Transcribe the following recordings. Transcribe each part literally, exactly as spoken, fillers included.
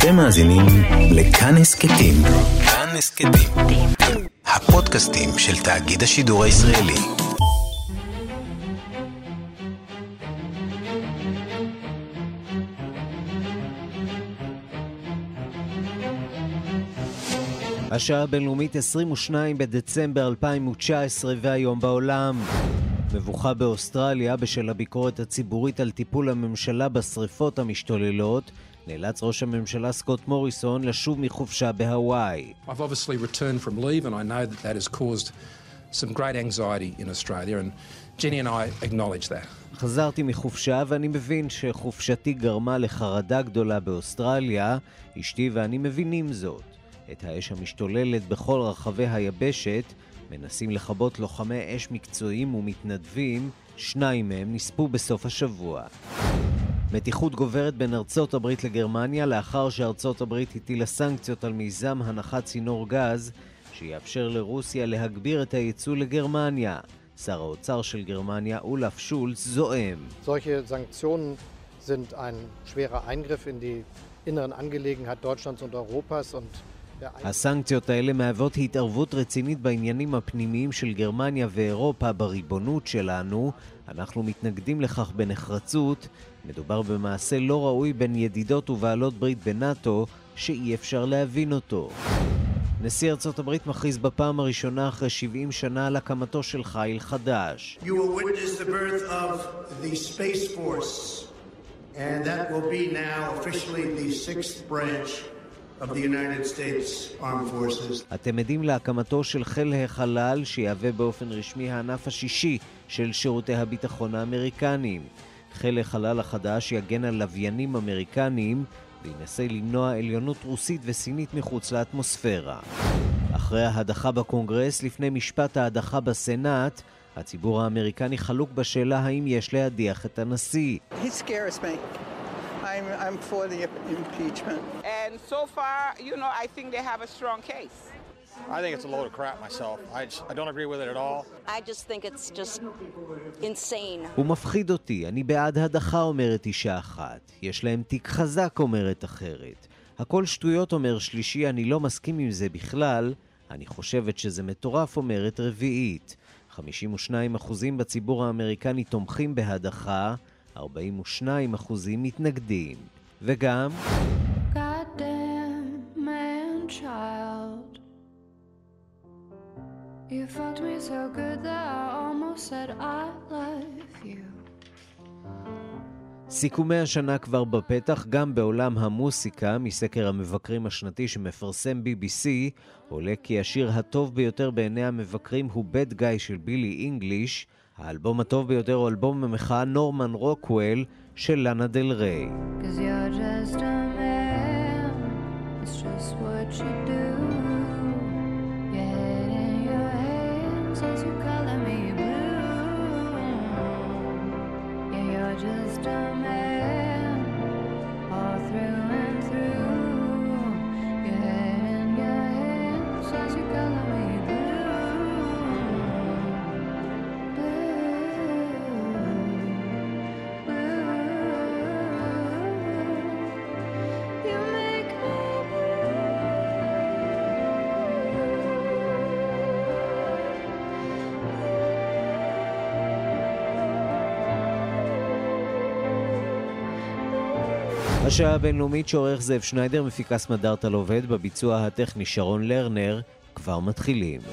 אתם מאזינים לכאן הסכתים. כאן הסכתים. הפודקאסטים של תאגיד השידור הישראלי. השעה הבינלאומית עשרים ושניים בדצמבר אלפיים תשע עשרה והיום בעולם. מבוכה באוסטרליה בשל הביקורת הציבורית על טיפול הממשלה בשריפות המשתוללות. נאלץ ראש הממשלה סקוט מוריסון לשוב מחופשה בהוואי. I've obviously returned from leave and I know that that has caused some great anxiety in Australia and Jenny and I acknowledge that. חזרתי מחופשה ואני מבין שחופשתי גרמה לחרדה גדולה באוסטרליה. אשתי ואני מבינים זאת. את האש המשתוללת בכל רחבי היבשת מנסים לכבות לוחמי אש מקצועיים ומתנדבים, שניים מהם נספו בסוף השבוע. מתיחות גוברת בין ארצות הברית לגרמניה לאחר שארצות הברית הטילה סנקציות על מיזם הנחת צינור גז שיאפשר לרוסיה להגביר את הייצוא לגרמניה. שר האוצר של גרמניה אולף שולץ זועם. Solche Sanktionen sind ein schwerer Eingriff in die inneren Angelegenheit Deutschlands und Europas und הסנקציות האלה מהוות התערבות רצינית בעניינים הפנימיים של גרמניה ואירופה בריבונות שלנו. אנחנו מתנגדים לכך בנחרצות. מדובר במעשה לא ראוי בין ידידות ובעלות ברית בנאטו שאי אפשר להבין אותו. נשיא ארצות הברית מכריז בפעם הראשונה אחרי שבעים שנה על הקמתו של חיל חדש. You will witness the birth of the Space Force and that will be now officially the sixth branch of the United States Armed Forces. אתם עדים להקמתו של חיל החלל שיהווה באופן רשמי הענף השישי של שירותי הביטחון האמריקניים. חיל החלל החדש יגן על לוויינים אמריקניים וינסה למנוע עליונות רוסית וסינית מחוץ לאטמוספירה. אחרי ההדחה בקונגרס, לפני משפט ההדחה בסנאט, הציבור האמריקני חלוק בשאלה האם יש להדיח את הנשיא. He scares me. I'm, I'm for the impeachment. And so far, you know, I think they have a strong case. I think it's a load of crap myself. I, just, I don't agree with it at all. I just think it's just insane. הוא מפחיד אותי. אני בעד הדחה, אומרת אישה אחת. יש להם תיק חזק, אומרת אחרת. הכל שטויות, אומר שלישי, אני לא מסכים עם זה בכלל. אני חושבת שזה מטורף, אומרת רביעית. חמישים ושניים אחוזים בציבור האמריקני תומכים בהדחה, ארבעים ושניים אחוזים מתנגדים. וגם Goddamn man child, you fucked me so good that I almost said I love you. סיכומי השנה כבר בפתח. גם בעולם המוסיקה, מסקר המבקרים השנתי שמפרסם בי בי סי, עולה כי השיר הטוב ביותר בעיני המבקרים הוא Bad Guy של בילי אינגליש. האלבום הטוב ביותר הוא אלבום המחאה נורמן רוקוול של לאנה דל ריי. Cause you're just a man, it's just what you do. Your head in your hands as you color me blue. Yeah, you're just a man, all through and through. Your head in your hands as you color me blue. השעה הבינלאומית שעורך זאב שניידר, מפיקס מדארטל עובד, בביצוע הטכני שרון לרנר. כבר מתחילים.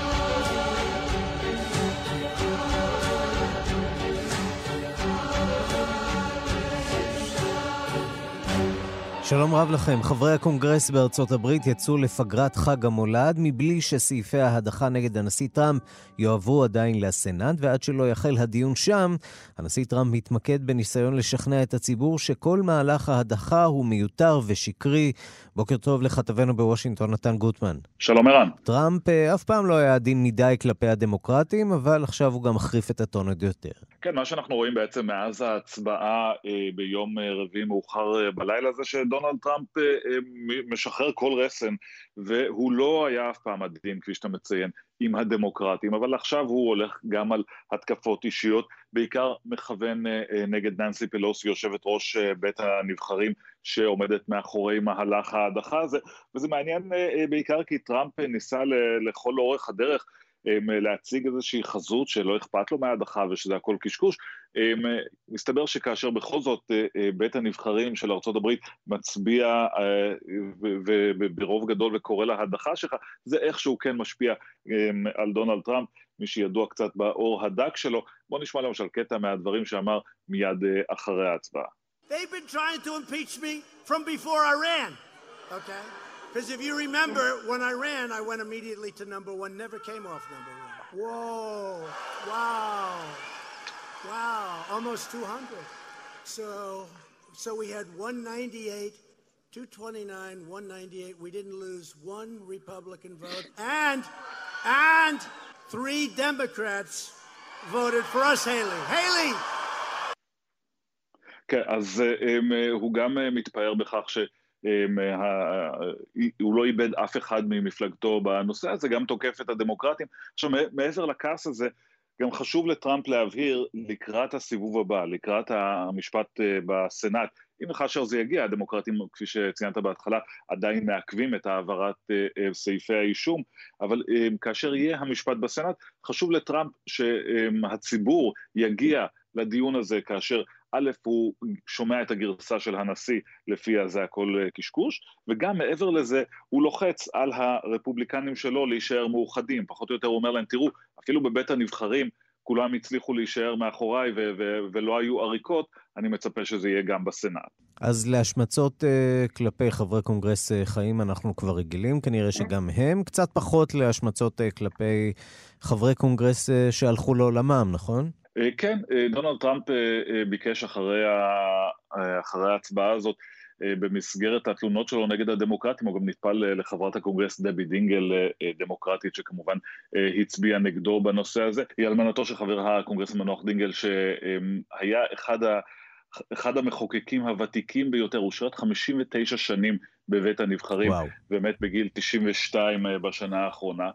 שלום רב לכם. חברי הקונגרס בארצות הברית יצאו לפגרת חג המולד מבלי שסעיפי ההדחה נגד הנשיא טראמפ יועברו עדיין לסנאט, ועד שלא יחל הדיון שם, הנשיא טראמפ מתמקד בניסיון לשכנע את הציבור שכל מהלך ההדחה הוא מיותר ושקרי. בוקר טוב לכתבנו בוושינגטון נתן גוטמן. שלום ערן. טראמפ אף פעם לא היה עדין מדי כלפי הדמוקרטים, אבל עכשיו הוא גם מחריף את הטון עוד יותר. כן, מה שאנחנו רואים בעצם מאז ההצבעה אה, ביום רביעי מאוחר אה, בלילה זה שדונלד טראמפ אה, משחרר כל רסן, והוא לא היה אף פעם עדין, כפי שאתה מציין, עם הדמוקרטים, אבל עכשיו הוא הולך גם על התקפות אישיות, בעיקר מכוון נגד ננסי פלוסי, יושבת ראש בית הנבחרים, שעומדת מאחורי מהלך ההדחה הזה, וזה מעניין בעיקר כי טראמפ ניסה לכל אורך הדרך להציג איזושהי חזות שלא אכפת לו מההדחה ושזה הכל קשקוש. מסתבר שכאשר בכל זאת בית הנבחרים של ארצות הברית מצביע ברוב גדול וקורא להדחה שלך, זה איכשהו כן משפיע על דונלד טראמפ, מי שידוע קצת באור הדק שלו. בוא נשמע למשל קטע מהדברים שאמר מיד אחרי ההצבעה. They've been trying to impeach me from before I ran, okay? Because if you remember, when I ran, I went immediately to number one, never came off number one. Whoa, wow, wow, almost two hundred. So, so we had one ninety-eight, two twenty-nine, one ninety-eight. We didn't lose one Republican vote, and, and three Democrats voted for us, Haley. Haley! כן, אז הוא גם מתפאר בכך ש... הוא לא איבד אף אחד ממפלגתו בנושא הזה, גם תוקף את הדמוקרטים. עכשיו, מעבר לכעס הזה, גם חשוב לטראמפ להבהיר לקראת הסיבוב הבא, לקראת המשפט בסנאט, אם וכאשר זה יגיע, הדמוקרטים, כפי שציינת בהתחלה, עדיין מעכבים את העברת סעיפי האישום, אבל כאשר יהיה המשפט בסנאט, חשוב לטראמפ שהציבור יגיע לדיון הזה, כאשר א' הוא שומע את הגרסה של הנשיא, לפיה זה הכל קשקוש, וגם מעבר לזה הוא לוחץ על הרפובליקנים שלו להישאר מאוחדים, פחות או יותר הוא אומר להם, תראו, אפילו בבית הנבחרים, כולם הצליחו להישאר מאחוריי ו- ו- ולא היו עריקות, אני מצפה שזה יהיה גם בסנאט. אז להשמצות uh, כלפי חברי קונגרס uh, חיים אנחנו כבר רגילים, כנראה שגם הם, קצת פחות להשמצות uh, כלפי חברי קונגרס uh, שהלכו לעולמם, נכון? כן, דונלד טראמפ ביקש אחרי אחרי ההצבעה הזאת, במסגרת התלונות שלו נגד הדמוקרטים, הוא גם נטפל לחברת הקונגרס דבי דינגל, דמוקרטית, שכמובן הצביעה נגדו בנושא הזה. היא אלמנתו של חבר הקונגרס המנוח דינגל, שהיה אחד ה... אחד המחוקקים הוותיקים ביותר, הוא שירת חמישים ותשע שנים בבית הנבחרים, וואו. באמת בגיל תשעים ושתיים בשנה האחרונה,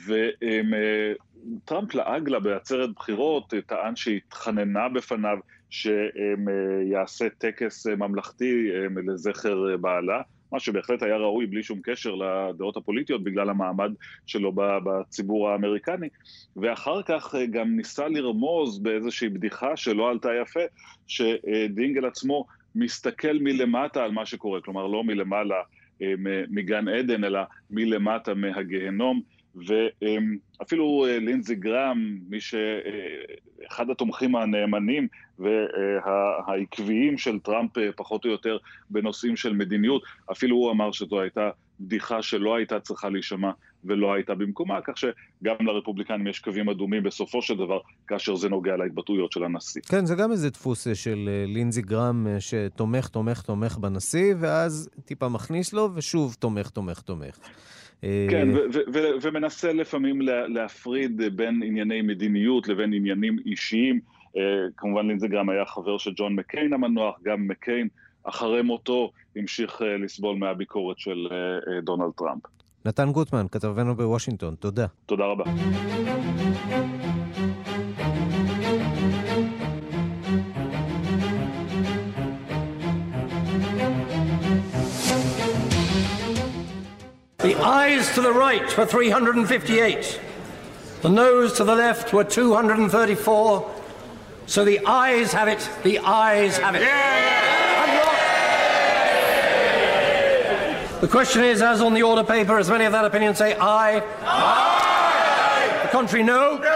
וטראמפ לעג לה בעצרת בחירות, טען שהתחננה בפניו שיעשה טקס ממלכתי לזכר בעלה, מה שבהחלט היה ראוי בלי שום קשר לדעות הפוליטיות, בגלל המעמד שלו בציבור האמריקני, ואחר כך גם ניסה לרמוז באיזושהי בדיחה שלא עלתה יפה, שדינגל עצמו מסתכל מלמטה על מה שקורה, כלומר לא מלמעלה מגן עדן, אלא מלמטה מהגהנום, ואפילו לינזי גרם, מי שאחד התומכים הנאמנים והעקביים של טראמפ פחות או יותר בנושאים של מדיניות, אפילו הוא אמר שזו הייתה בדיחה שלא הייתה צריכה להישמע ולא הייתה במקומה, כך שגם לרפובליקנים יש קווים אדומים בסופו של דבר, כאשר זה נוגע להתבטאויות של הנשיא. כן, זה גם איזה דפוס של לינזי גרם שתומך, תומך, תומך בנשיא, ואז טיפה מכניס לו ושוב תומך, תומך, תומך. כן, ומנסה לפעמים להפריד בין ענייני מדיניות לבין עניינים אישיים. כמובן לינזי גרם היה חבר של ג'ון מקיין המנוח, גם מקיין אחרי מותו המשיך לסבול מהביקורת של דונלד טראמפ. נתן גוטמן, כתבנו בוושינגטון, תודה. תודה רבה. The eyes to the right were three hundred fifty-eight. The nose to the left were two hundred thirty-four. So the eyes have it. The eyes have it. Yeah! The question is, as on the order paper, as many of that opinion say aye. Aye! The contrary, no. No!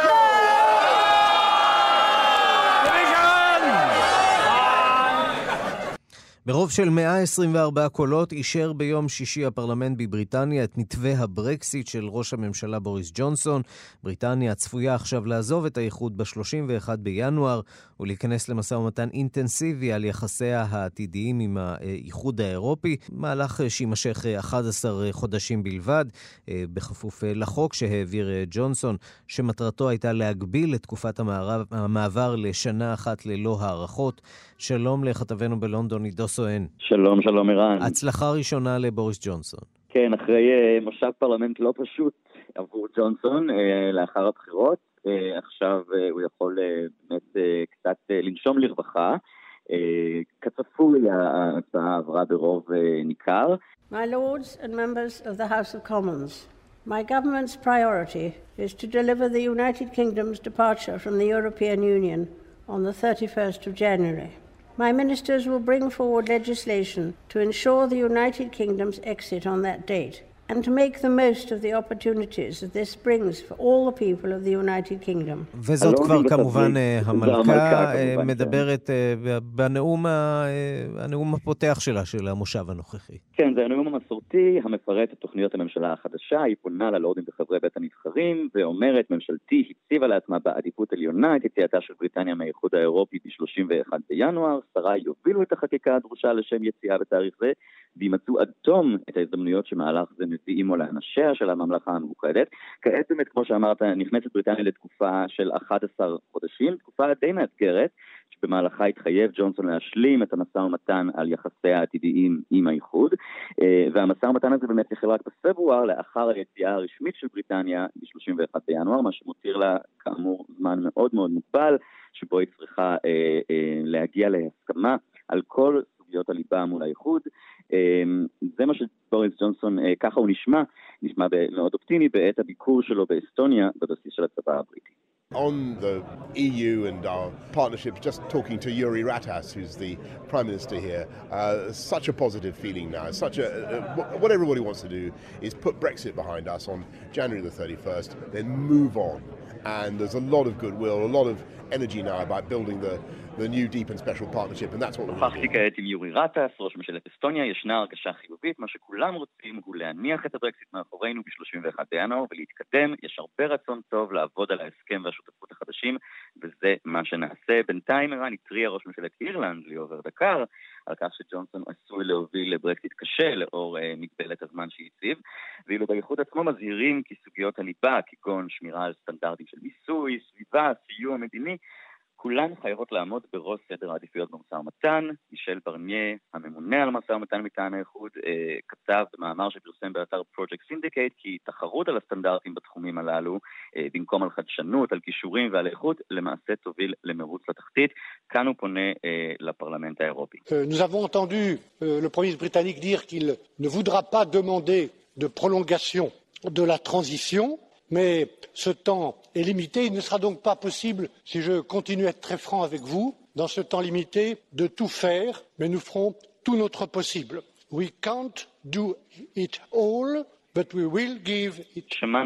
ברוב של מאה עשרים וארבעה קולות אישר ביום שישי הפרלמנט בבריטניה את מתווה הברקסיט של ראש הממשלה בוריס ג'ונסון. בריטניה צפויה עכשיו לעזוב את האיחוד ב-שלושים ואחד בינואר ולהיכנס למשא ומתן אינטנסיבי על יחסיה העתידיים עם האיחוד האירופי, מהלך שימשך אחד עשר חודשים בלבד, בכפוף לחוק שהעביר ג'ונסון, שמטרתו הייתה להגביל את תקופת המעבר לשנה אחת ללא הערכות. שלום לכתבנו בלונדון, עידו סואן. שלום, שלום ערן. הצלחה ראשונה לבוריס ג'ונסון. כן, אחרי uh, מושב פרלמנט לא פשוט, uh, עבור ג'ונסון לאחר הבחירות. עכשיו הוא יכול באמת קצת לנשום לרווחה. כצפוי ההצעה עברה ברוב ניכר. My lords and members of the House of Commons, my government's priority is to deliver the United Kingdom's departure from the European Union on the thirty-first of January. My ministers will bring forward legislation to ensure the United Kingdom's exit on that date and to make the most of the opportunities that this brings for all the people of the United Kingdom. וזאת כבר כמובן המלכה מדברת בנאום הנאום הפותח שלה, של המושב הנוכחי. כן, זה הנאום המסורתי המפרט את תוכניות הממשלה החדשה. היא פונה ללורדים וחברי בית הנבחרים ואומרת, ממשלתי הציבה לעצמה בעדיפות עליונה את יציאתה של בריטניה מהאיחוד האירופי ב-שלושים ואחד בינואר. שרי יובילו את החקיקה הדרושה לשם יציאה בתאריך זה, וימצאו עד תום את ההזדמנויות שמהלך זה מביא עמו לאנשיה של הממלכה המאוחדת. כעת באמת, כמו שאמרת, נכנסת בריטניה לתקופה של אחד עשר חודשים, תקופה די מאתגרת, שבמהלכה התחייב ג'ונסון להשלים את המשא ומתן על יחסיה העתידיים עם האיחוד, והמשא ומתן הזה באמת יחל רק בפברואר, לאחר היציאה הרשמית של בריטניה ב-שלושים ואחד בינואר, מה שמותיר לה כאמור זמן מאוד מאוד מוגבל, שבו היא צריכה אה, אה, להגיע להסכמה על כל סוגיות הליבה מול האיחוד. זה מה שבוריס ג'ונסון, ככה הוא נשמע, נשמע מאוד אופטימי בעת הביקור שלו באסטוניה בבסיס של הצבא הבריטי. On the E U and our partnership, just talking to Yuri Ratas, who's the Prime Minister here, uh, such a positive feeling now. Such a, uh, what everybody wants to do is put Brexit behind us on January the thirty-first, then move on. And there's a lot of goodwill, a lot of energy now about building the the new deep and special partnership, and that's what we're doing. כעת עם יורי רטס, ראש ממשלת אסטוניה, ישנה הרגשה חיובית. מה שכולם רוצים הוא להניח את הברקסיט מאחורינו ב-שלושים ואחד בינואר ולהתקדם. יש הרבה רצון טוב לעבוד על ההסכם והשותפות החדשים, וזה מה שנעשה. בינתיים ערן התריע ראש ממשלת אירלנד ליאור דקר על כך שג'ונסון עשוי להוביל לברקסיט קשה לאור uh, מגבלת הזמן שהציב, ואילו באיחוד עצמו מזהירים כי סוגיות הליבה, כגון שמירה על סטנדרטים של מיסוי, סביבה, סיוע מדיני, כולן חייבות לעמוד בראש סדר העדיפויות במשא ומתן. מישל ברניה, הממונה על משא ומתן מטעם האיחוד, אה, כתב במאמר שפרסם באתר Project Syndicate כי תחרות על הסטנדרטים בתחומים הללו, אה, במקום על חדשנות, על קישורים ועל איכות, למעשה תוביל למרוץ לתחתית. כאן הוא פונה אה, לפרלמנט האירופי. Nous avons entendu euh, le Premier ministre britannique dire qu'il ne voudra pas demander de prolongation de la transition. Mais ce temps est limité. Il ne sera donc pas possible, si je continue à être très franc avec vous, dans ce temps limité, de tout faire, mais nous ferons tout notre possible. We can't do it all, but we will give it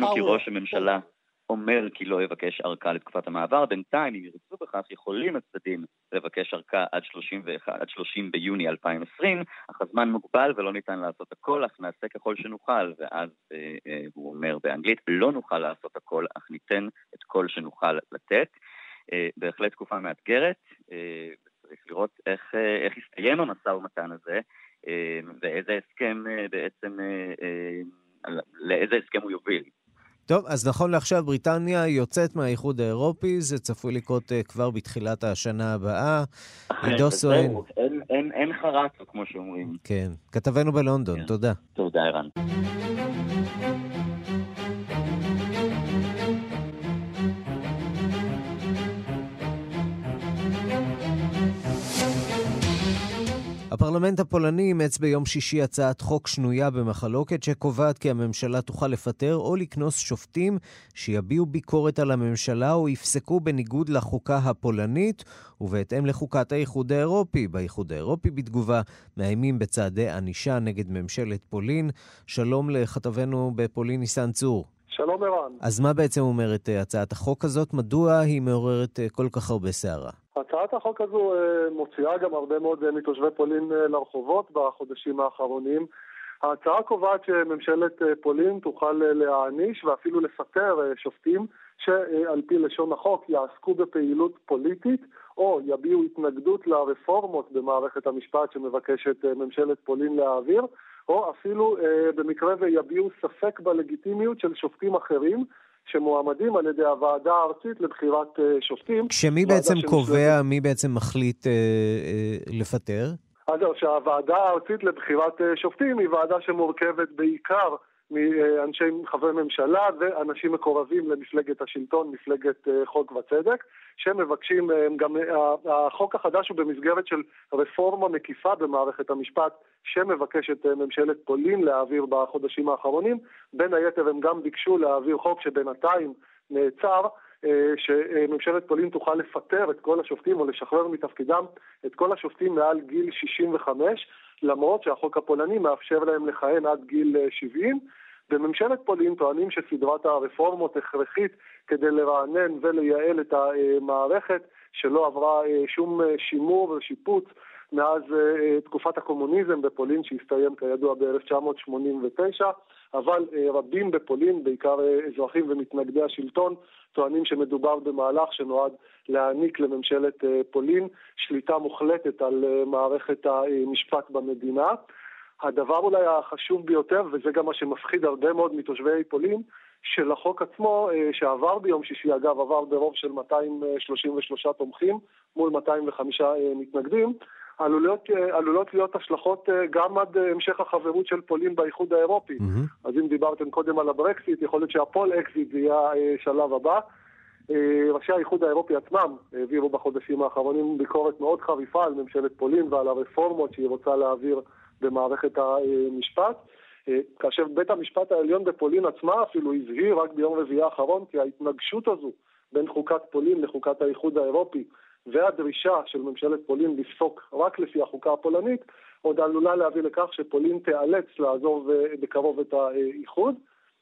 power. אומר כי לא יבקש ארכה לתקופת המעבר. בינתיים, אם ירצו בכך, יכולים הצדדים לבקש ארכה עד שלושים ביוני אלפיים ועשרים, אך הזמן מוגבל ולא ניתן לעשות הכל, אך נעשה ככל שנוכל, ואז אה, אה, הוא אומר באנגלית, לא נוכל לעשות הכל, אך ניתן את כל שנוכל לתת. אה, בהחלט תקופה מאתגרת, אה, צריך לראות איך, אה, איך יסתיים המשא ומתן הזה, אה, ואיזה הסכם אה, בעצם, אה, אה, לאיזה הסכם הוא יוביל. טוב, אז נכון לעכשיו בריטניה יוצאת מהאיחוד האירופי, זה צפוי לקרות uh, כבר בתחילת השנה הבאה. עידו סואן. אין, אין, אין חרצו, כמו שאומרים. כן, כתבנו בלונדון, כן. תודה. תודה, ערן. הפרלמנט הפולני אימץ ביום שישי הצעת חוק שנויה במחלוקת שקובעת כי הממשלה תוכל לפטר או לקנוס שופטים שיביעו ביקורת על הממשלה או יפסקו בניגוד לחוקה הפולנית ובהתאם לחוקת האיחוד האירופי. באיחוד האירופי בתגובה מאיימים בצעדי ענישה נגד ממשלת פולין. שלום לכתבנו בפולין ניסן צור. שלום ערן. אז מה בעצם אומרת הצעת החוק הזאת? מדוע היא מעוררת כל כך הרבה שערה? הצעת החוק הזו מוציאה גם הרבה מאוד מתושבי פולין לרחובות בחודשים האחרונים. ההצעה קובעת שממשלת פולין תוכל להעניש ואפילו לפטר שופטים שעל פי לשון החוק יעסקו בפעילות פוליטית או יביעו התנגדות לרפורמות במערכת המשפט שמבקשת ממשלת פולין להעביר, או אפילו במקרה ויביעו ספק בלגיטימיות של שופטים אחרים שמועמדים על ידי הוועדה הארצית לבחירת שופטים. כשמי בעצם קובע, מי בעצם מחליט אה, אה, לפטר? אז שהוועדה הארצית לבחירת שופטים היא ועדה שמורכבת בעיקר מאנשי חברי ממשלה ואנשים מקורבים למפלגת השלטון, מפלגת חוק וצדק, שמבקשים, גם החוק החדש הוא במסגרת של רפורמה מקיפה במערכת המשפט, שמבקשת ממשלת פולין להעביר בחודשים האחרונים. בין היתר הם גם ביקשו להעביר חוק שבינתיים נעצר, שממשלת פולין תוכל לפטר את כל השופטים או לשחרר מתפקידם את כל השופטים מעל גיל שישים וחמש, למרות שהחוק הפולני מאפשר להם לכהן עד גיל שבעים. בממשלת פולין טוענים שסדרת הרפורמות הכרחית כדי לרענן ולייעל את המערכת, שלא עברה שום שימור ושיפוץ מאז תקופת הקומוניזם בפולין שהסתיים כידוע ב-אלף תשע מאות שמונים ותשע, אבל רבים בפולין, בעיקר אזרחים ומתנגדי השלטון, טוענים שמדובר במהלך שנועד להעניק לממשלת פולין שליטה מוחלטת על מערכת המשפט במדינה. הדבר אולי החשוב ביותר, וזה גם מה שמפחיד הרבה מאוד מתושבי פולין, של החוק עצמו, שעבר ביום שישי, אגב, עבר ברוב של מאתיים שלושים ושלושה תומכים מול מאתיים וחמישה מתנגדים, עלולות, עלולות להיות השלכות גם עד המשך החברות של פולין באיחוד האירופי. Mm-hmm. אז אם דיברתם קודם על הברקסיט, יכול להיות שהפול אקזיט זה יהיה שלב הבא. ראשי האיחוד האירופי עצמם העבירו בחודשים האחרונים ביקורת מאוד חריפה על ממשלת פולין ועל הרפורמות שהיא רוצה להעביר במערכת המשפט. כאשר בית המשפט העליון בפולין עצמה אפילו הזהיר רק ביום רביעי האחרון כי ההתנגשות הזו בין חוקת פולין לחוקת האיחוד האירופי והדרישה של ממשלת פולין לפסוק רק לפי החוקה הפולנית עוד עלולה להביא לכך שפולין תיאלץ לעזוב בקרוב את האיחוד.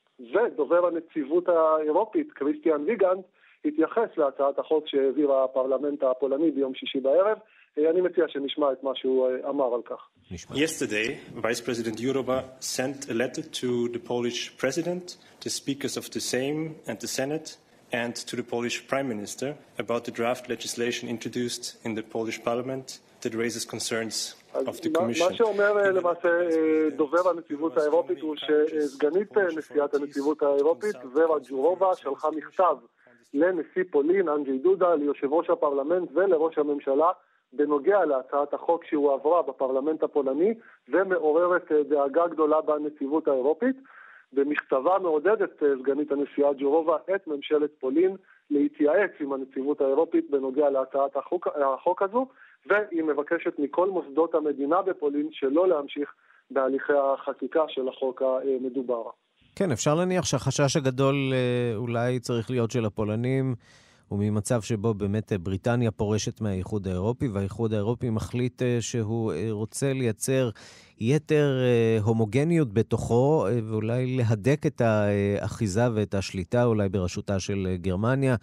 ודובר הנציבות האירופית קריסטיאן ויגנד התייחס להצעת החוק שהעביר הפרלמנט הפולני ביום שישי בערב. אני מציע שנשמע את מה שהוא אמר על כך. Yesterday, Vice President Jourová sent a letter to the Polish President, the speakers of the Sejm and the Senate, and to the Polish Prime Minister about the draft legislation introduced in the Polish Parliament that raises concerns of the Commission. מה שאומר למעשה דובר הנציבות האירופית הוא שסגנית נשיאת הנציבות האירופית ורה ג'ורובא שלחה מכתב לנשיא פולין אנג'י דודה, ליושב ראש הפרלמנט ולראש הממשלה בנוגע להצעת החוק שהוא עברה בפרלמנט הפולני ומעוררת דאגה גדולה בנציבות האירופית. במכתבה מעודדת סגנית הנשיאה ג'ורובא את ממשלת פולין להתייעץ עם הנציבות האירופית בנוגע להצעת החוק, החוק הזו, והיא מבקשת מכל מוסדות המדינה בפולין שלא להמשיך בהליכי החקיקה של החוק המדובר. כן, אפשר להניח שהחשש הגדול אולי צריך להיות של הפולנים, וממצב שבו באמת בריטניה פורשת מהאיחוד האירופי, והאיחוד האירופי מחליט שהוא רוצה לייצר יתר הומוגניות בתוכו, ואולי להדק את האחיזה ואת השליטה אולי בראשותה של גרמניה,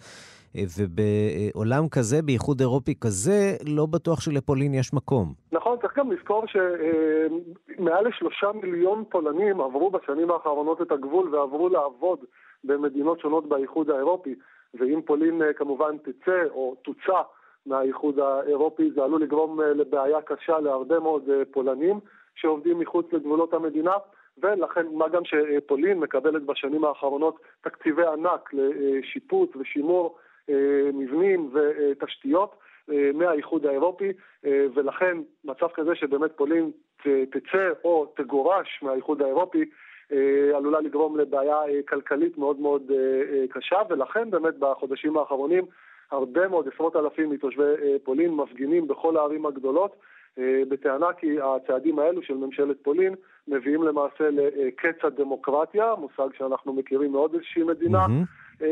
ובעולם כזה, באיחוד אירופי כזה, לא בטוח שלפולין יש מקום. נכון, צריך גם לזכור שמעל לשלושה מיליון פולנים עברו בשנים האחרונות את הגבול ועברו לעבוד במדינות שונות באיחוד האירופי, ואם פולין כמובן תצא או תוצא מהאיחוד האירופי, זה עלול לגרום לבעיה קשה להרבה מאוד פולנים שעובדים מחוץ לגבולות המדינה, ולכן מה גם שפולין מקבלת בשנים האחרונות תקציבי ענק לשיפוץ ושימור מבנים ותשתיות מהאיחוד האירופי, ולכן מצב כזה שבאמת פולין תצא או תגורש מהאיחוד האירופי עלולה לגרום לבעיה כלכלית מאוד מאוד קשה, ולכן באמת בחודשים האחרונים הרבה מאוד עשרות אלפים מתושבי פולין מפגינים בכל הערים הגדולות בטענה כי הצעדים האלו של ממשלת פולין מביאים למעשה לקץ הדמוקרטיה, מושג שאנחנו מכירים מאוד איזושהי מדינה, mm-hmm.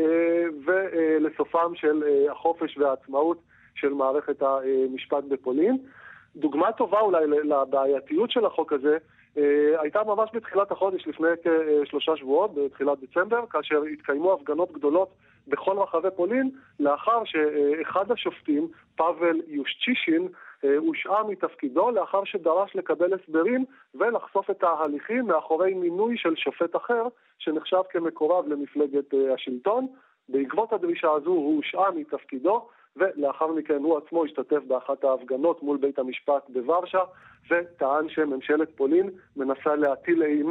ולסופם של החופש והעצמאות של מערכת המשפט בפולין. דוגמה טובה אולי לבעייתיות של החוק הזה הייתה ממש בתחילת החודש, לפני כשלושה שבועות, בתחילת דצמבר, כאשר התקיימו הפגנות גדולות בכל רחבי פולין, לאחר שאחד השופטים, פאבל יושצ'ישין, הושעה מתפקידו, לאחר שדרש לקבל הסברים ולחשוף את ההליכים מאחורי מינוי של שופט אחר, שנחשב כמקורב למפלגת השלטון. בעקבות הדרישה הזו הוא הושעה מתפקידו, ולאחר מכן הוא עצמו השתתף באחת ההפגנות מול בית המשפט בוורשה, וטען שממשלת פולין מנסה להטיל אימה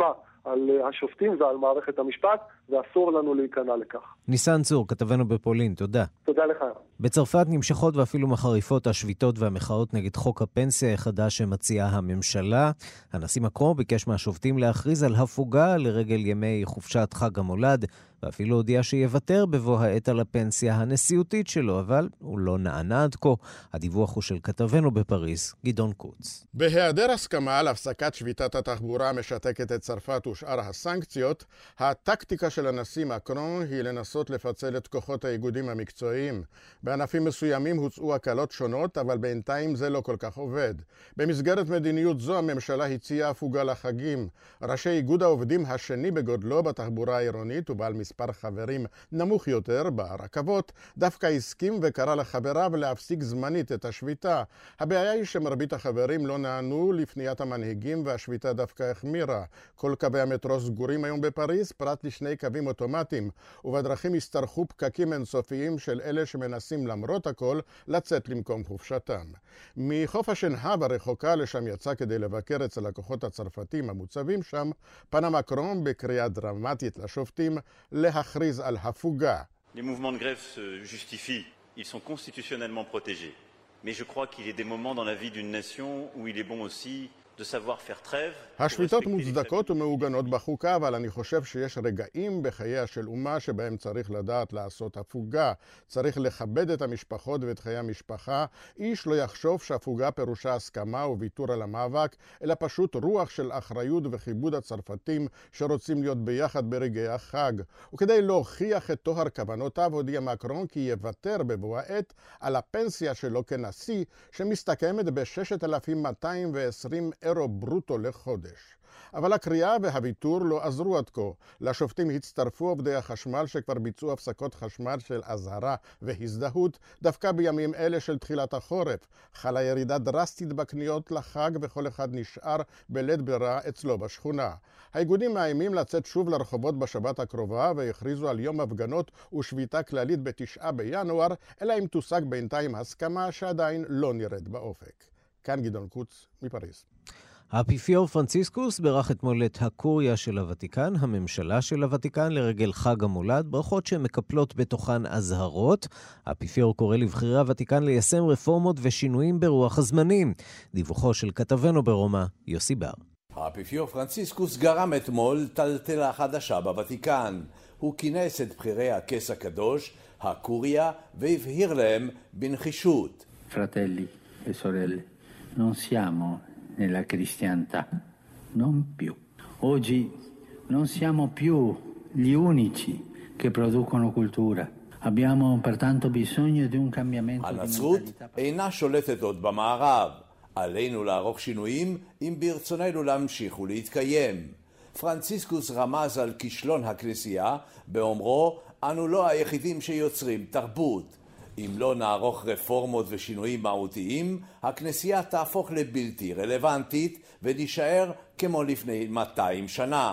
על השופטים ועל מערכת המשפט, ואסור לנו להיכנע לכך. ניסן צור, כתבנו בפולין, תודה. תודה לך. בצרפת נמשכות ואפילו מחריפות השביתות והמחאות נגד חוק הפנסיה החדש שמציעה הממשלה. הנשיא מקרון ביקש מהשופטים להכריז על הפוגה לרגל ימי חופשת חג המולד, ואפילו הודיע שיוותר בבוא העת על הפנסיה הנשיאותית שלו, אבל הוא לא נענה עד כה. הדיווח הוא של כתבנו בפריז, גדעון קוץ. בהיעדר הסכמה על הפסקת שביתת התחבורה המשתקת את צרפת ושאר הסנקציות, הטקטיקה של הנשיא מקרון היא לנסות לפצל את כוחות האיגודים המקצועיים. בענפים מסוימים הוצאו הקלות שונות, אבל בינתיים זה לא כל כך עובד. במסגרת מדיניות זו הממשלה הציעה הפוגה לחגים. ראשי איגוד העובדים השני בגודלו בתחבורה העירונית ובעל מספר חברים נמוך יותר ברכבות, דווקא הסכים וקרא לחבריו להפסיק זמנית את השביתה. הבעיה היא שמרבית החברים לא נענו לפניית המנהיגים והשביתה דווקא החמירה. כל קווי המטרו סגורים היום בפריז, פרט לשני קווים אוטומטיים, ובדרכים הסתרחו פקקים אינסופיים של אלה שמנסים למרות הכל לצאת למקום חופשתם. מחוף השנהב הרחוקה לשם יצא כדי לבקר אצל הכוחות הצרפתים המוצבים שם, פנה מקרון בקריאה דרמטית לשופטים להכריז על הפוגה. Les mouvements de grève se justifient, ils sont constitutionnellement protégés. Mais je crois qu'il y a des moments dans la vie d'une nation où il est bon aussi de savoir faire trêve. השביתות מוצדקות ומעוגנות בחוקה, אבל אני חושב שיש רגעים בחייה של אומה שבהם צריך לדעת לעשות הפוגה. צריך לכבד את המשפחות ואת חיי המשפחה. איש לא יחשוב שהפוגה פירושה הסכמה וויתור על המאבק, אלא פשוט רוח של אחריות וכיבוד הצרפתים שרוצים להיות ביחד ברגעי החג. וכדי להוכיח את טוהר כוונותיו הודיע מקרון כי יוותר בבוא העת על הפנסיה שלו כנשיא, שמסתכמת ב-ששת אלפים מאתיים ועשרים אירו ברוטו לחודש. אבל הקריאה והוויתור לא עזרו עד כה. לשופטים הצטרפו עובדי החשמל שכבר ביצעו הפסקות חשמל של אזהרה והזדהות דווקא בימים אלה של תחילת החורף. חלה ירידה דרסטית בקניות לחג וכל אחד נשאר בלית ברירה אצלו בשכונה. האיגודים מאיימים לצאת שוב לרחובות בשבת הקרובה והכריזו על יום הפגנות ושביתה כללית בתשעה בינואר, אלא אם תושג בינתיים הסכמה שעדיין לא נראית באופק. כאן גדעון קוץ מפריז. האפיפיור פרנציסקוס ברך אתמול את הקוריה של הוותיקן, הממשלה של הוותיקן, לרגל חג המולד, ברכות שמקפלות בתוכן אזהרות. האפיפיור קורא לבחירי הוותיקן ליישם רפורמות ושינויים ברוח הזמנים. דיווחו של כתבנו ברומא, יוסי בר. האפיפיור פרנציסקוס גרם אתמול טלטלה חדשה בוותיקן. הוא כינס את בחירי הכס הקדוש, הקוריה, והבהיר להם בנחישות. Fratelli e sorelle, non siamo nella cristianità, non più. Oggi non siamo più gli unici che producono cultura. Abbiamo pertanto bisogno di un cambiamento di הנצרות mentalità. אינה שולטת עוד במערב. עלינו לערוך שינויים אם ברצוננו להמשיך ולהתקיים. פרנציסקוס רמז על כישלון הכנסייה באומרו, אנו לא היחידים שיוצרים תרבות. אם לא נערוך רפורמות ושינויים מהותיים, הכנסייה תהפוך לבלתי רלוונטית ונשאר כמו לפני מאתיים שנה.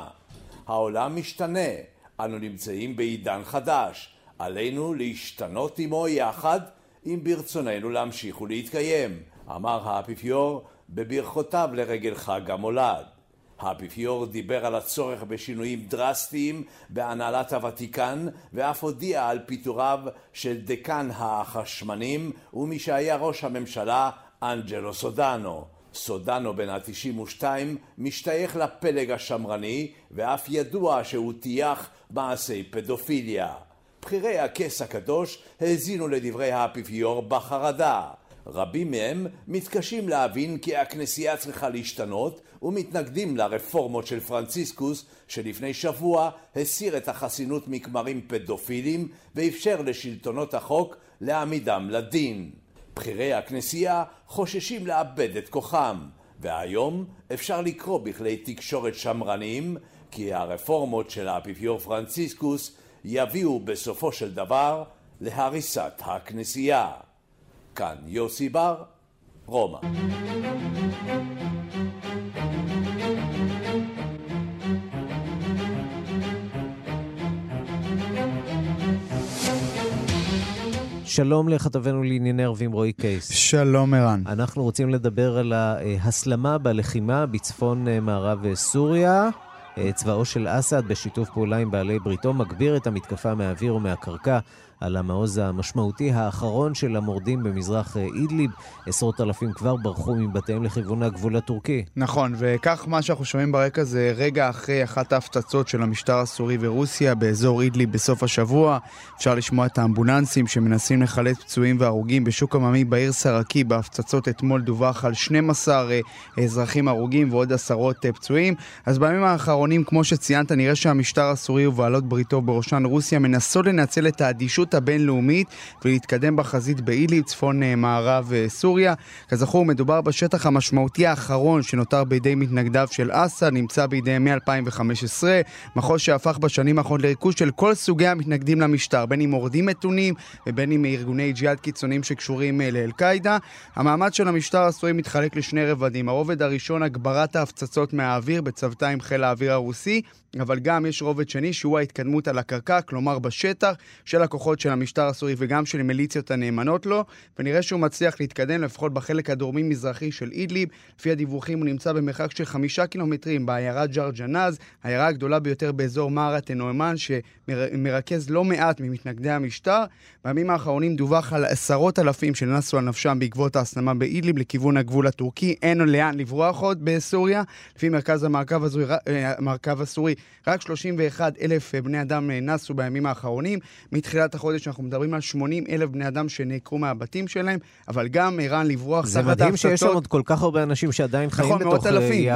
העולם משתנה, אנו נמצאים בעידן חדש, עלינו להשתנות עמו יחד אם ברצוננו להמשיך ולהתקיים, אמר האפיפיור בברכותיו לרגל חג המולד. האפיפיור דיבר על הצורך בשינויים דרסטיים בהנהלת הוותיקן ואף הודיע על פיטוריו של דקן החשמנים ומי שהיה ראש הממשלה אנג'לו סודאנו. סודאנו בן ה-תשעים ושתיים משתייך לפלג השמרני ואף ידוע שהוא תייך מעשי פדופיליה. בחירי הכס הקדוש האזינו לדברי האפיפיור בחרדה. רבים מהם מתקשים להבין כי הכנסייה צריכה להשתנות ומתנגדים לרפורמות של פרנציסקוס שלפני שבוע הסיר את החסינות מכמרים פדופילים ואפשר לשלטונות החוק להעמידם לדין. בחירי הכנסייה חוששים לאבד את כוחם, והיום אפשר לקרוא בכלי תקשורת שמרניים כי הרפורמות של האפיפיור פרנציסקוס יביאו בסופו של דבר להריסת הכנסייה. כאן יוסי בר, רומא. שלום לכתבנו לענייני ערבים רועי קייס. שלום ערן. אנחנו רוצים לדבר על ההסלמה בלחימה בצפון מערב סוריה. צבאו של אסד בשיתוף פעולה עם בעלי בריתו מגביר את המתקפה מהאוויר ומהקרקע על המעוז המשמעותי האחרון של המורדים במזרח אידליב. עשרות אלפים כבר ברחו מבתיהם לכיוון הגבול הטורקי. נכון, וכך מה שאנחנו שומעים ברקע זה רגע אחרי אחת ההפצצות של המשטר הסורי ורוסיה באזור אידליב בסוף השבוע. אפשר לשמוע את האמבולנסים שמנסים לחלץ פצועים והרוגים בשוק עממי בעיר סרקי. בהפצצות אתמול דווח על שנים עשר אזרחים הרוגים ועוד עשרות פצועים. אז בימים האחרונים, כמו שציינת, נראה שהמשטר הסורי ובעלות בריתו בראשן רוסיה מנסות לנצל את האדישות הבינלאומית ולהתקדם בחזית באידליב, צפון מערב סוריה. כזכור, מדובר בשטח המשמעותי האחרון שנותר בידי מתנגדיו של אסד, נמצא בידי מ-אלפיים וחמש עשרה, מחוז שהפך בשנים האחרונות לריכוז של כל סוגי המתנגדים למשטר, בין אם מורדים מתונים ובין אם ארגוני ג'יהאד קיצוניים שקשורים לאל-קאעידה. המאמץ של המשטר הסורי מתחלק לשני רבדים. הרובד הראשון, הגברת ההפצצות מהאוויר בצוותא עם חיל האוויר הרוסי, אבל גם יש רובד שני שהוא ההתקדמות על הקרקע, כלומר בשטח של הכוחות של המשטר הסורי וגם של מיליציות הנאמנות לו, ונראה שהוא מצליח להתקדם לפחות בחלק הדרומי-מזרחי של אידליב. לפי הדיווחים הוא נמצא במרחק של חמישה קילומטרים בעיירה ג'רג'נז, העיירה הגדולה ביותר באזור מערת נועמן, שמרכז לא מעט ממתנגדי המשטר. בימים האחרונים דווח על עשרות אלפים שנסו על נפשם בעקבות ההסלמה באידליב לכיוון הגבול הטורקי. אין לאן לברוח עוד בסוריה. לפי מרכז המעקב הסורי, המעקב הסורי, רק שלושים ואחד אלף בני אדם נסו בימים האחרונים. מתחילת החודש אנחנו מדברים על שמונים אלף בני אדם שנעקרו מהבתים שלהם, אבל גם איראן לברוח. זה מדהים שיש שם עוד כל כך הרבה אנשים שעדיין חיים נכון, בתוך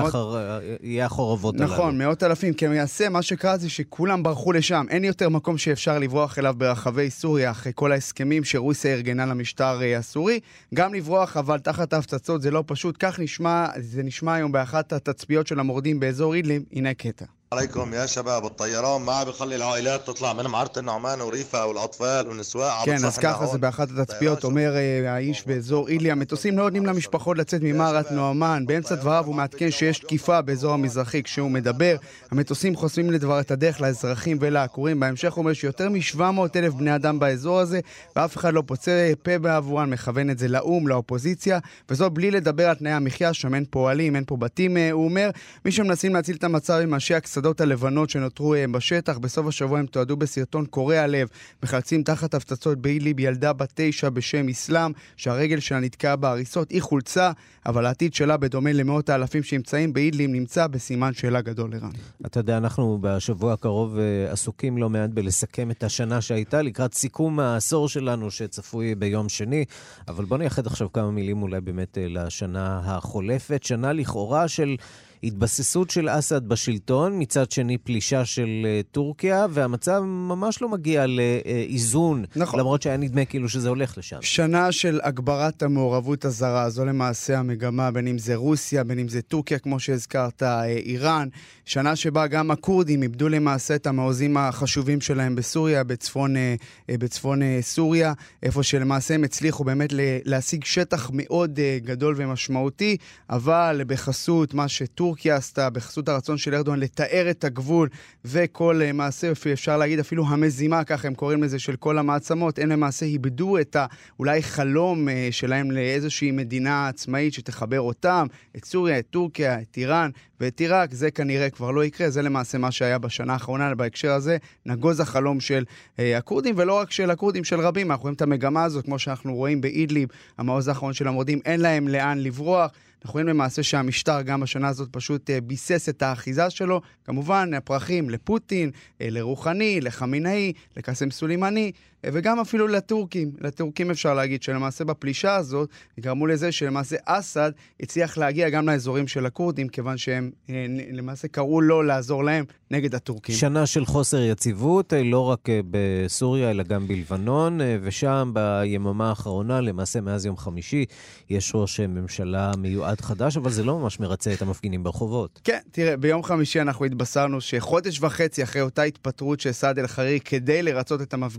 איי החורבות הללו. נכון, מאות אלפים. כי מייסה, מה שקרה זה שכולם ברחו לשם. אין יותר מקום שאפשר לברוח אליו ברחבי סוריה, אחרי כל ההסכמים שרוסיה ארגנה למשטר הסורי. גם לברוח, אבל תחת ההפצצות זה לא פשוט. כך נשמע, זה נשמע היום באחת התצפיות של המורדים באזור אידליב. הנה קטע. عليكم يا شباب الطيران ما بيخلي العائلات تطلع من معرة النعمان وريفة والأطفال والنسواء. כן, אז ככה זה באחת התצפיות, אומר האיש באזור אידליב. המטוסים לא נותנים למשפחות לצאת ממערת נועמן. באמצע דבריו הוא מעדכן שיש תקיפה באזור המזרחי כשהוא מדבר. המטוסים חוסמים לדבר את הדרך לאזרחים ולעקורים. בהמשך הוא אומר שיותר מ-שבע מאות אלף בני אדם באזור הזה, ואף אחד לא פוצה פה בעבורן, מכוון את זה לאום, לאופוזיציה, וזאת בלי לדבר על תנאי המחיה, שם אין פועלים, אין פה בתים. הוא אומר, מי שמנסים להציל את המצב עם אנשי הכסדות הלבנות שנותרו בשטח, בסוף השבוע הם תועדו בסרטון קורע לב, מחלצים תחת הפצצות באידליב ילדה בת תשע בשם אסלאם, שהרגל שלה נתקעה בהריסות. היא חולצה, אבל העתיד שלה, בדומה למאות האלפים שנמצאים באידליב, נמצא בסימן שאלה גדול לרן. אתה יודע, אנחנו בשבוע הקרוב עסוקים לא מעט בלסכם את השנה שהייתה, לקראת סיכום העשור שלנו שצפוי ביום שני, אבל בוא נייחד עכשיו כמה מילים אולי באמת לשנה החולפת, שנה לכאורה של התבססות של אסד בשלטון, מצד שני פלישה של טורקיה, והמצב ממש לא מגיע לאיזון, נכון. למרות שהיה נדמה כאילו שזה הולך לשם. שנה של הגברת המעורבות הזרה, זו למעשה המגמה, בין אם זה רוסיה, בין אם זה טורקיה, כמו שהזכרת, איראן. שנה שבה גם הקורדים איבדו למעשה את המעוזים החשובים שלהם בסוריה, בצפון, בצפון סוריה, איפה שלמעשה הם הצליחו באמת להשיג שטח מאוד גדול ומשמעותי, אבל בחסות מה שטורקיה טורקיה עשתה, בחסות הרצון של ארדואן לתאר את הגבול וכל מעשה, אפשר להגיד אפילו המזימה, כך הם קוראים לזה, של כל המעצמות, הם למעשה איבדו את אולי חלום שלהם לאיזושהי מדינה עצמאית שתחבר אותם, את סוריה, את טורקיה, את איראן ואת עיראק. זה כנראה כבר לא יקרה, זה למעשה מה שהיה בשנה האחרונה. בהקשר הזה נגוז החלום של הקורדים, ולא רק של הקורדים, של רבים. אנחנו רואים את המגמה הזאת, כמו שאנחנו רואים באידליב, המעוז האחרון של המורדים, אין להם לאן לברוח. אנחנו רואים למעשה שהמשטר גם בשנה הזאת פשוט ביסס את האחיזה שלו, כמובן הפרחים לפוטין, לרוחני, לחמינאי, לקסם סולימני, וגם אפילו לטורקים. לטורקים אפשר להגיד שלמעשה בפלישה הזאת גרמו לזה שלמעשה אסד הצליח להגיע גם לאזורים של הקורדים, כיוון שהם למעשה קראו לו לעזור להם נגד הטורקים. שנה של חוסר יציבות, לא רק בסוריה אלא גם בלבנון, ושם ביממה האחרונה, למעשה מאז יום חמישי, יש ראש ממשלה מיועד חדש, אבל זה לא ממש מרצה את המפגינים ברחובות. כן, תראה, ביום חמישי אנחנו התבשרנו שחודש וחצי אחרי אותה התפטרות של סעד אל-חרירי כדי לרצות את המפגינים,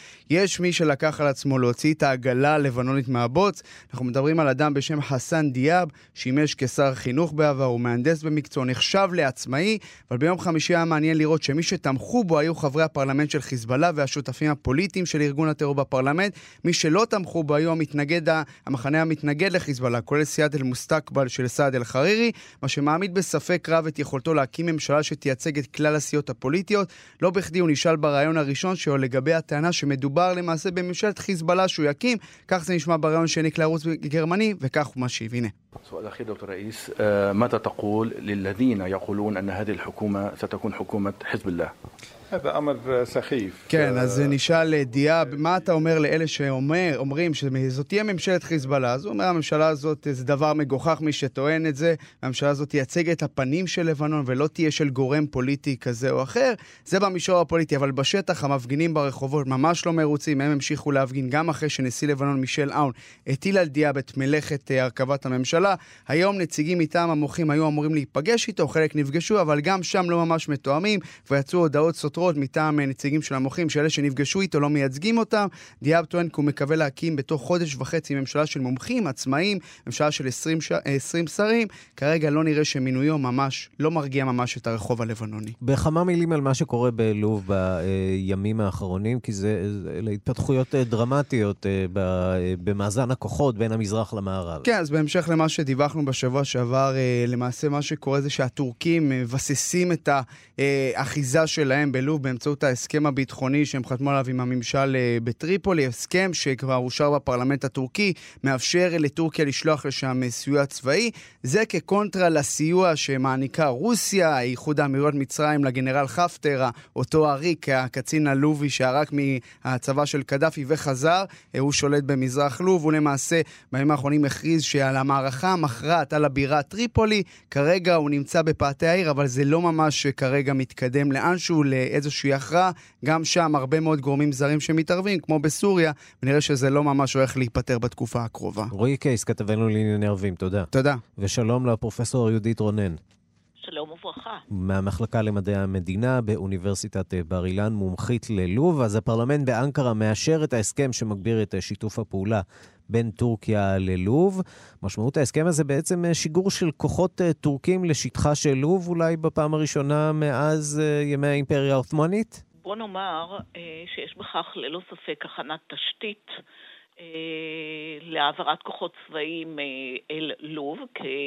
יש מי שלקח על עצמו להוציא את העגלה הלבנונית מהבוץ. אנחנו מדברים על אדם בשם חסן דיאב, שימש כשר חינוך בעבר, ומהנדס במקצוע, נחשב לעצמאי, אבל ביום חמישי היה מעניין לראות שמי שתמכו בו היו חברי הפרלמנט של חיזבאללה והשותפים הפוליטיים של ארגון הטרור בפרלמנט. מי שלא תמכו בו היו המתנגד, המחנה המתנגד לחיזבאללה, כולל סיעת אל-מוסתקבל של סעד אל-חרירי, מה שמעמיד בספק רב את יכולתו להקים ממשלה שתייצג את כלל הסיעות הפוליטיות. לא בכדי הוא נשאל ברעיון הראשון שלו לגבי הטענה שמדובר למעשה בממשלת חיזבאללה שהוא יקים. כך זה נשמע ברעיון שהעניק לערוץ גרמני, וכך הוא משיב. הנה. سؤال أخير دكتور رئيس ماذا تقول للذين يقولون أن هذه الحكومة ستكون حكومة حزب الله؟ هذا أمر سخيف. כן, אז נשאל דיאב, מה אתה אומר לאלה שאומרים שזאת תהיה ממשלת חיזבאללה? אז הוא אומר, הממשלה הזאת זה דבר מגוחך מי שטוען את זה, הממשלה הזאת תייצג את הפנים של לבנון ולא תהיה של גורם פוליטי כזה או אחר. זה במישור הפוליטי, אבל בשטח המפגינים ברחובות ממש לא מרוצים, הם המשיכו להפגין גם אחרי שנשיא לבנון מישל און הטיל על דיאב את מלאכת הרכבת הממשלה. היום נציגים מטעם המוחים היו אמורים להיפגש איתו, חלק נפגשו, אבל גם שם לא ממש מתואמים, ויצאו הודעות סותרות מטעם נציגים של המוחים, שאלה שנפגשו איתו לא מייצגים אותם. דיאב טוען כי הוא מקווה להקים בתוך חודש וחצי ממשלה של מומחים, עצמאים, ממשלה של עשרים, עשרים שרים. כרגע לא נראה שמינויו ממש, לא מרגיע ממש את הרחוב הלבנוני. בכמה מילים על מה שקורה בלוב בימים האחרונים, כי זה להתפתחויות דרמטיות במאזן הכוחות בין המזרח למערב. כן, אז בהמשך למה שדיווחנו בשבוע שעבר, למעשה מה שקורה זה שהטורקים מבססים את האחיזה שלהם בלוב באמצעות ההסכם הביטחוני שהם חתמו עליו עם הממשל בטריפולי, הסכם שכבר אושר בפרלמנט הטורקי, מאפשר לטורקיה לשלוח לשם סיוע צבאי. זה כקונטרה לסיוע שמעניקה רוסיה, איחוד האמירויות מצרים לגנרל חפטר, אותו עריק, הקצין הלובי שערק מהצבא של קדאפי וחזר, הוא שולט במזרח לוב, הוא למעשה בימים האחרונים הכריז שעל המערכה המכרעת על הבירה טריפולי, כרגע הוא נמצא בפאתי העיר, אבל זה לא ממש כרגע מתקדם לאנשהו, לאיזושהי הכרעה. גם שם הרבה מאוד גורמים זרים שמתערבים, כמו בסוריה, ונראה שזה לא ממש הולך להיפטר בתקופה הקרובה. רועי קייס, כתבנו לענייני ערבים, תודה. תודה. ושלום לפרופסור יהודית רונן. שלום וברכה. מהמחלקה למדעי המדינה באוניברסיטת בר אילן, מומחית ללוב. אז הפרלמנט באנקרה מאשר את ההסכם שמגביר את שיתוף הפעולה בין טורקיה ללוב. משמעות ההסכם הזה בעצם שיגור של כוחות טורקים לשטחה של לוב, אולי בפעם הראשונה מאז ימי האימפריה העות'מאנית? בוא נאמר שיש בכך ללא ספק הכנת תשתית להעברת כוחות צבאיים אל לוב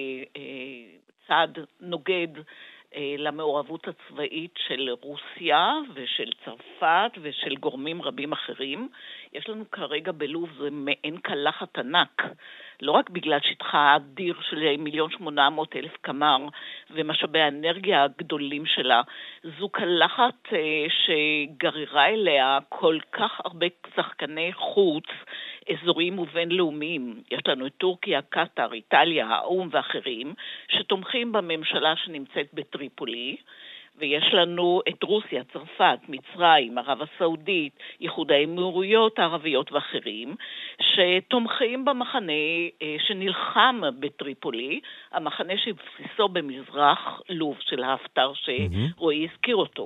כצעד נוגד למעורבות הצבאית של רוסיה ושל צרפת ושל גורמים רבים אחרים. יש לנו כרגע בלוב זה מעין קלחת ענק, לא רק בגלל שטחה האדיר של מיליון שמונה מאות אלף קמר ומשאבי האנרגיה הגדולים שלה, זו קלחת אה, שגררה אליה כל כך הרבה שחקני חוץ אזוריים ובינלאומיים. יש לנו את טורקיה, קטר, איטליה, האום ואחרים שתומכים בממשלה שנמצאת בטריפולי, ויש לנו את רוסיה, צרפת, מצרים, ערב הסעודית, איחוד האמירויות הערביות ואחרים, שתומכים במחנה שנלחם בטריפולי, המחנה שבסיסו במזרח לוב של האפטר שרועי הזכיר אותו.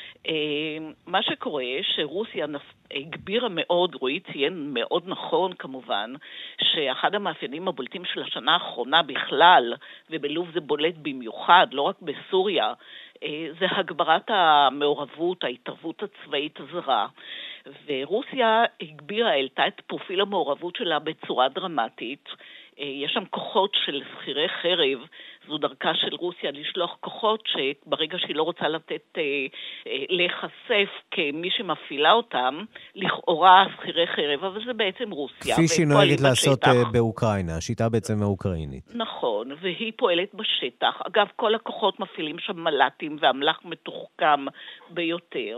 מה שקורה שרוסיה הגבירה מאוד, רועי ציין מאוד נכון כמובן, שאחד המאפיינים הבולטים של השנה האחרונה בכלל, ובלוב זה בולט במיוחד, לא רק בסוריה, זה הגברת המעורבות, ההתערבות הצבאית הזרה. ורוסיה הגבירה, העלתה את פרופיל המעורבות שלה בצורה דרמטית. יש שם כוחות של שכירי חרב, זו דרכה של רוסיה לשלוח כוחות שברגע שהיא לא רוצה לתת, להיחשף כמי שמפעילה אותם, לכאורה שכירי חרב, אבל זה בעצם רוסיה. כפי שהיא נוהגת לעשות באוקראינה, השיטה בעצם האוקראינית. נכון, והיא פועלת בשטח. אגב, כל הכוחות מפעילים שם מל"טים ואמל"ח מתוחכם ביותר.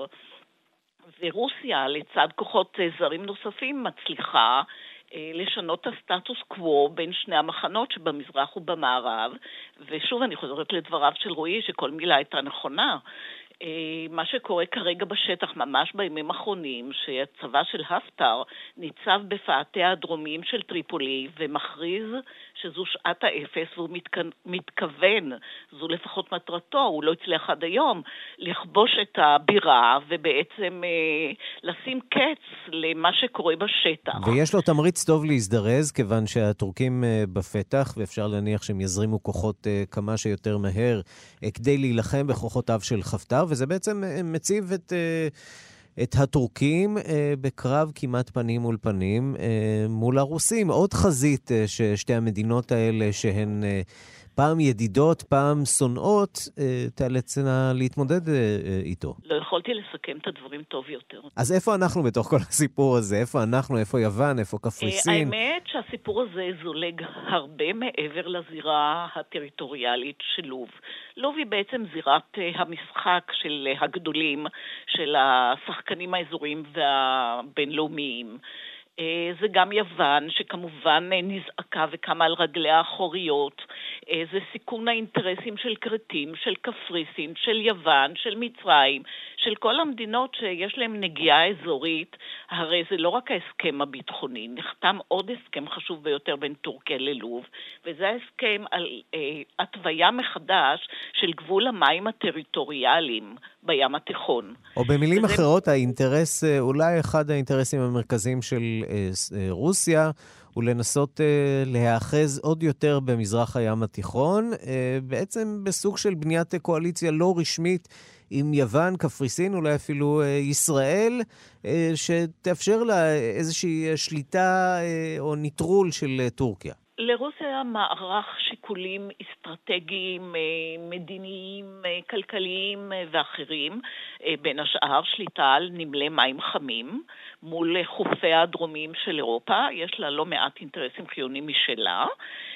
ורוסיה, לצד כוחות זרים נוספים, מצליחה לשנות את הסטטוס קוו בין שני המחנות שבמזרח ובמערב, ושוב אני חוזרת לדבריו של רועי שכל מילה הייתה נכונה. מה שקורה כרגע בשטח ממש בימים האחרונים, שהצבא של הפטר ניצב בפאתי הדרומיים של טריפולי ומכריז שזו שעת האפס, והוא מתכ... מתכוון, זו לפחות מטרתו, הוא לא הצליח עד היום, לכבוש את הבירה ובעצם אה, לשים קץ למה שקורה בשטח. ויש לו תמריץ טוב להזדרז, כיוון שהטורקים אה, בפתח, ואפשר להניח שהם יזרימו כוחות אה, כמה שיותר מהר, אה, כדי להילחם בכוחותיו של חפטר, וזה בעצם אה, מציב את... אה, את הטורקים אה, בקרב כמעט פנים מול פנים אה, מול הרוסים. עוד חזית אה, ששתי המדינות האלה שהן אה, פעם ידידות, פעם שונאות, אה, תאלצנה להתמודד אה, אה, איתו. לא יכולתי לסכם את הדברים טוב יותר. אז איפה אנחנו בתוך כל הסיפור הזה? איפה אנחנו? איפה יוון? איפה קפריסין? האמת שהסיפור הזה זולג הרבה מעבר לזירה הטריטוריאלית של לוב. לוב היא בעצם זירת המשחק של הגדולים, של השחקנים האזוריים והבינלאומיים. זה גם יוון, שכמובן נזעקה וקמה על רגליה האחוריות. זה סיכון האינטרסים של קרטים, של קפריסין, של יוון, של מצרים, של כל המדינות שיש להם נגיעה אזורית. הרי זה לא רק ההסכם הביטחוני, נחתם עוד הסכם חשוב ביותר בין טורקיה ללוב, וזה ההסכם על אה, התוויה מחדש של גבול המים הטריטוריאליים בים התיכון. או במילים וזה... אחרות, האינטרס, אולי אחד האינטרסים המרכזיים של אה, אה, רוסיה, הוא לנסות אה, להאחז עוד יותר במזרח הים התיכון, אה, בעצם בסוג של בניית קואליציה לא רשמית עם יוון, קפריסין, אולי אפילו אה, ישראל, אה, שתאפשר לה איזושהי שליטה אה, או ניטרול של אה, טורקיה. לרוסיה היה מערך שיקולים אסטרטגיים, מדיניים, כלכליים ואחרים, בין השאר שליטה על נמלי מים חמים מול חופי הדרומיים של אירופה. יש לה לא מעט אינטרסים חיוניים משלה,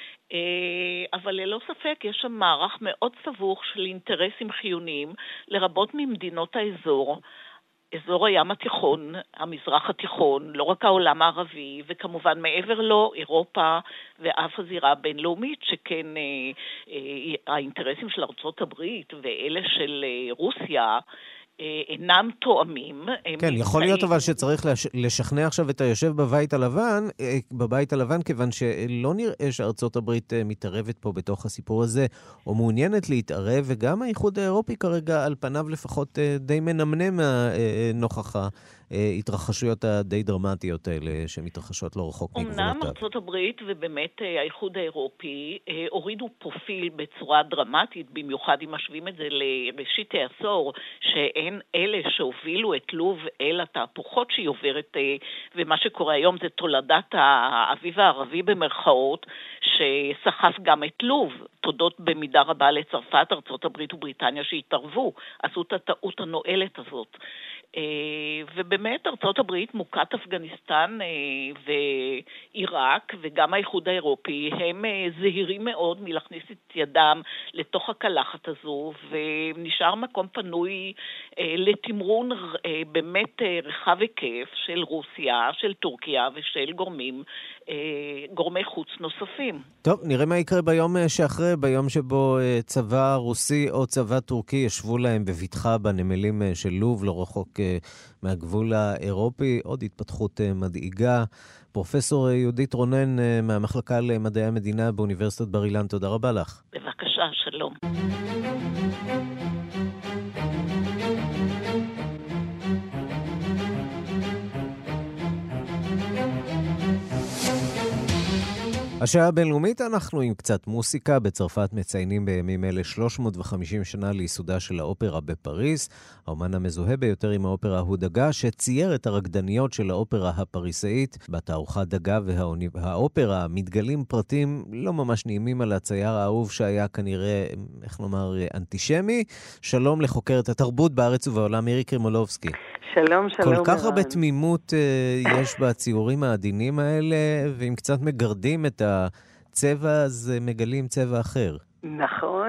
אבל ללא ספק יש שם מערך מאוד סבוך של אינטרסים חיוניים לרבות ממדינות האזור, אזור הים התיכון, המזרח התיכון, לא רק העולם הערבי, וכמובן מעבר לו, אירופה ואף הזירה הבינלאומית, שכן אה, אה, האינטרסים של ארצות הברית ואלה של אה, רוסיה, אינם תואמים. כן, יכול להיות אבל שצריך לשכנע עכשיו את היושב בבית הלבן, בבית הלבן, כיוון שלא נראה שארצות הברית מתערבת פה בתוך הסיפור הזה, או מעוניינת להתערב, וגם האיחוד האירופי כרגע על פניו לפחות די מנמנם נוכח ההתרחשויות הדי דרמטיות האלה שמתרחשות לא רחוק מגבולותיו. אמנם ארצות הברית ובאמת האיחוד האירופי הורידו פרופיל בצורה דרמטית, במיוחד אם משווים את זה לראשית העשור, שאין אלה שהובילו את לוב אל התהפוכות שהיא עוברת, ומה שקורה היום זה תולדת האביב הערבי במרכאות, שסחף גם את לוב, תודות במידה רבה לצרפת, ארצות הברית ובריטניה שהתערבו, עשו את הטעות הנואלת הזאת. ובאמת ארצות הברית, מוקת אפגניסטן ועיראק וגם האיחוד האירופי הם זהירים מאוד מלהכניס את ידם לתוך הקלחת הזו, ונשאר מקום פנוי לתמרון באמת רחב היקף של רוסיה, של טורקיה ושל גורמים, גורמי חוץ נוספים. טוב, נראה מה יקרה ביום שאחרי, ביום שבו צבא רוסי או צבא טורקי ישבו להם בבטחה בנמלים של לוב, לא רחוק מהגבול האירופי. עוד התפתחות מדאיגה. פרופסור יהודית רונן מהמחלקה למדעי המדינה באוניברסיטת בר אילן, תודה רבה לך. בבקשה, שלום. השעה הבינלאומית, אנחנו עם קצת מוסיקה. בצרפת מציינים בימים אלה שלוש מאות וחמישים שנה לייסודה של האופרה בפריז. האומן המזוהה ביותר עם האופרה הוא דגה, שצייר את הרקדניות של האופרה הפריסאית. בתערוכת דגה והאופרה מתגלים פרטים לא ממש נעימים על הצייר האהוב, שהיה כנראה, איך נאמר, אנטישמי. שלום לחוקרת התרבות בארץ ובעולם, מירי קרימולובסקי. שלום, שלום. כל כך הרבה תמימות יש בציורים העדינים האלה, ואם קצת מגרדים את הצבע, אז מגלים צבע אחר. נכון.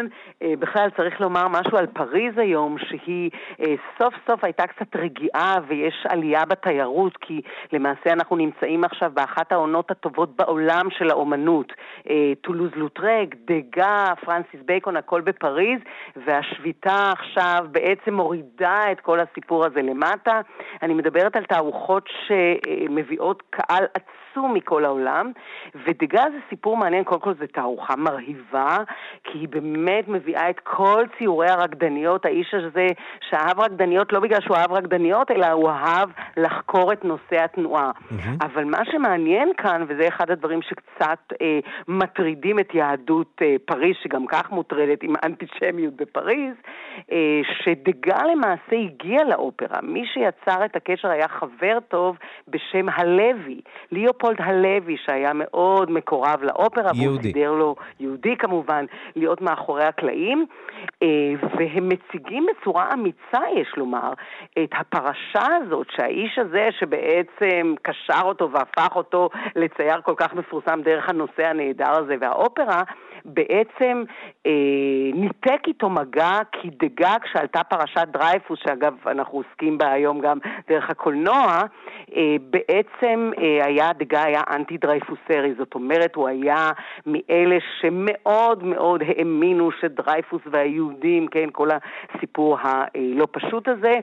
בכלל צריך לומר משהו על פריז היום, שהיא סוף סוף הייתה קצת רגיעה ויש עלייה בתיירות, כי למעשה אנחנו נמצאים עכשיו באחת העונות הטובות בעולם של האומנות. טולוז לוטרק, דגה, פרנסיס בייקון, הכל בפריז, והשביתה עכשיו בעצם מורידה את כל הסיפור הזה למטה. אני מדברת על תערוכות שמביאות קהל עצום מכל העולם, ודגה זה סיפור מעניין. קודם כל זה תערוכה מרהיבה, כי היא באמת מביאה את כל ציורי הרקדניות. האיש הזה שאהב רקדניות לא בגלל שהוא אהב רקדניות, אלא הוא אהב לחקור את נושא התנועה. Mm-hmm. אבל מה שמעניין כאן, וזה אחד הדברים שקצת אה, מטרידים את יהדות אה, פריז, שגם כך מוטרדת עם אנטישמיות בפריז, אה, שדגה למעשה הגיע לאופרה. מי שיצר את הקשר היה חבר טוב בשם הלוי, ליאופולד הלוי, שהיה מאוד מקורב לאופרה, והוא סידר לו, יהודי כמובן, להיות מאחורי הקלעים, והם מציגים בצורה אמיצה, יש לומר, את הפרשה הזאת, שהאיש הזה שבעצם קשר אותו והפך אותו לצייר כל כך מפורסם דרך הנושא הנהדר הזה והאופרה, בעצם אה, ניתק איתו מגע, כי דגה כשעלתה פרשת דרייפוס, שאגב אנחנו עוסקים בה היום גם דרך הקולנוע, אה, בעצם אה, היה, דגה היה אנטי דרייפוסרי, זאת אומרת הוא היה מאלה שמאוד מאוד האמינו שדרייפוס והיהודים, כן, כל הסיפור הלא פשוט הזה,